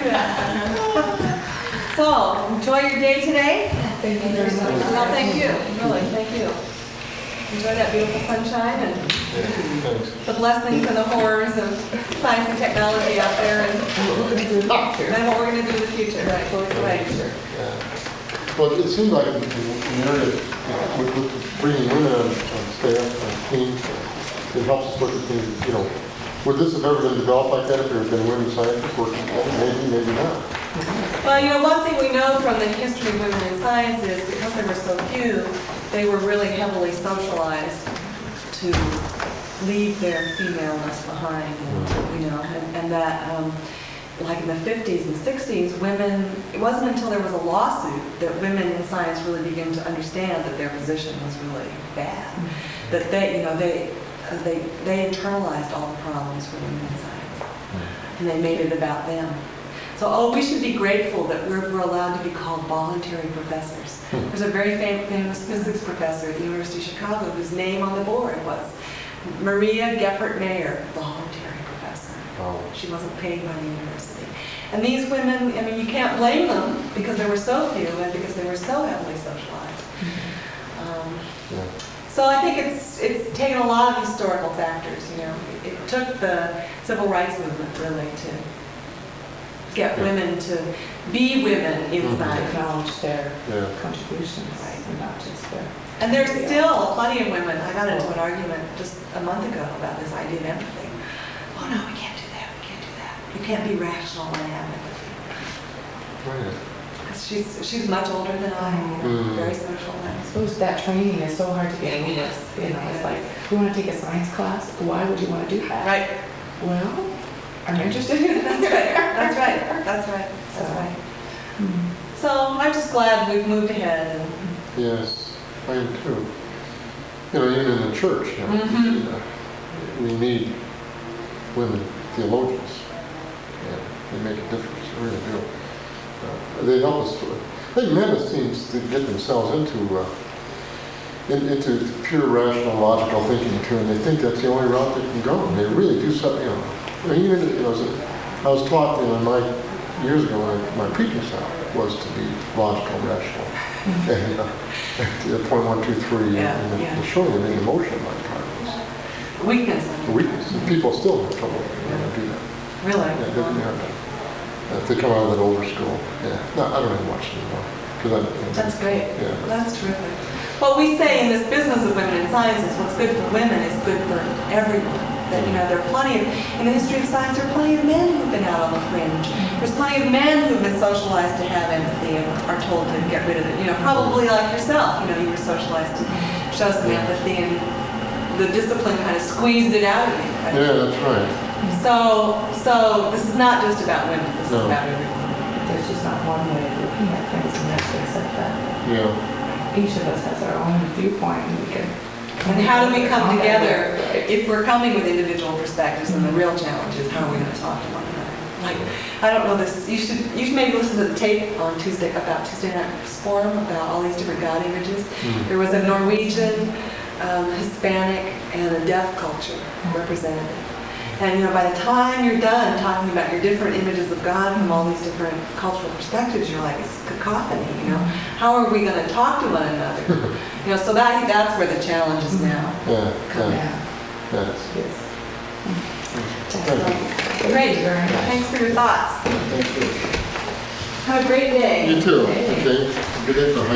B: that? So, enjoy your day today.
G: Thank you very much.
B: Well, thank you, really, thank you. Enjoy that beautiful sunshine and the blessings and the horrors of science and technology out there, and then what we're going to do in the future, right? Right.
I: Yeah. Well, it seems like in the area, you know, with, with bringing women on, on staff and teams, it helps us look at things, you know, would this have ever been developed like that if there had been women scientists working together? Maybe, maybe not.
B: Well, you know, one thing we know from the history of women in science is because there were so few, they were really heavily socialized to leave their femaleness behind, and, you know, and, and that, um, like in the fifties and sixties, women, it wasn't until there was a lawsuit that women in science really began to understand that their position was really bad. Mm-hmm. That they, you know, they, uh, they, they internalized all the problems for women in science, mm-hmm. and they made it about them. So, oh, we should be grateful that we're, we're allowed to be called voluntary professors. Hmm. There's a very fam famous physics professor at the University of Chicago whose name on the board was Maria Geppert-Mayer, voluntary professor. Oh. She wasn't paid by the university. And these women, I mean, you can't blame them because there were so few and because they were so heavily socialized. Mm-hmm. um, yeah. So I think it's it's taken a lot of historical factors, you know. It, it took the civil rights movement really to get women to be women inside.
G: Mm-hmm. Acknowledge their
I: yeah.
G: contributions, right, and not just their...
B: And there's still plenty of women. I got into an argument just a month ago about this idea of empathy. Oh no, we can't do that, we can't do that. You can't be rational and have empathy.
I: Right.
B: She's, she's much older than I am, you know, mm. very social.
G: I suppose that training is so hard to get in with. You know, it's like, you want to take a science class? Why would you want to do that?
B: Right.
G: Well, I'm interested in
B: That's right. That's right. That's right. That's so, right. Mm-hmm. So I'm just glad we've moved ahead. And
I: yes, I am too. You know, even in the church, you know, mm-hmm. you know, we need women theologians. Yeah, they make a difference. They really do. Uh, they help us. To, I think men seem to get themselves into uh, in, into pure rational, logical thinking too, and they think that's the only route they can go. And they really do something. You know, I mean, even you know, I was taught, you know, my years ago, my, my preaching style was to be logical, rational, mm-hmm. and uh, point one, two, three,
B: yeah,
I: and, and
B: yeah.
I: showing them in the motion of my progress.
B: weakness.
I: weakness, and people still have trouble when they do that.
B: Really?
I: Yeah, they, yeah, if they come out of that older school, yeah. No, I don't even watch it anymore. 'Cause I, you know,
B: That's great.
I: Yeah.
B: That's terrific. What we say in this business of women in science is what's good for women is good for everyone. That, you know, there are plenty of, in the history of science, there are plenty of men who've been out on the fringe. There's plenty of men who've been socialized to have empathy and are told to get rid of it. You know, probably like yourself, you know, you were socialized to show some empathy and the discipline kind of squeezed it out of you. Right?
I: Yeah, that's right.
B: So, so this is not just about women, this
I: No.
B: is about everyone.
G: There's just not one way of looking at things, and we have to accept that.
I: Yeah.
G: Each of us has our own viewpoint, and we can.
B: And how do we come
G: on that
B: together
G: way, right?
B: if we're coming with individual perspectives? And the real challenge is how are we going to talk to one another? Like, I don't know this. You should you should maybe listen to the tape on Tuesday about Tuesday Night Forum about all these different God images.
I: Mm.
B: There was a Norwegian, um, Hispanic, and a deaf culture represented. And you know, by the time you're done talking about your different images of God from all these different cultural perspectives, you're like, it's cacophony. You know, how are we going to talk to one another? You know, so that, I think that's where the challenge is now.
I: Yeah,
B: Come
I: yeah.
B: down.
I: Yes.
B: So, great. Thanks for your thoughts.
I: Thank you.
B: Have a great day.
I: You too. Okay. Good day for high